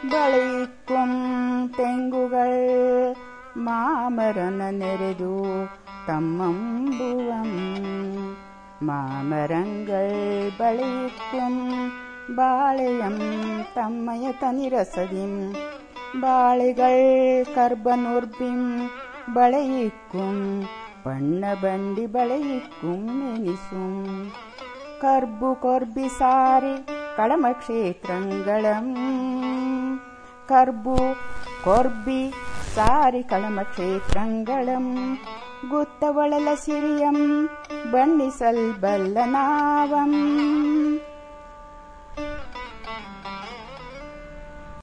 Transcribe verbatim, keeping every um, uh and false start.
ಬಳಿക്കും ತೆಂಗುകൾ മാമരന നെരുതു തമ്മമ്പുവം മാമരങ്ങൾ ബളിക്കും ബാളയം തമ്മയ തനിരസതിം ബാളികൾ കർബനുർബിം ബളയിക്കും പണ്ണബണ്ടി ബളയിക്കും എനിസും കർബു കൊർബി sari കളമക്ഷേത്രങ്ങളും കർബു കൊർബി sari കളമക്ഷേത്രങ്ങളും ಗುತ್ತವಳಲ ಸಿರಿಯಂ ಬಣ್ಣಿಸಲ್ಬಲ್ಲ ನಾವಂ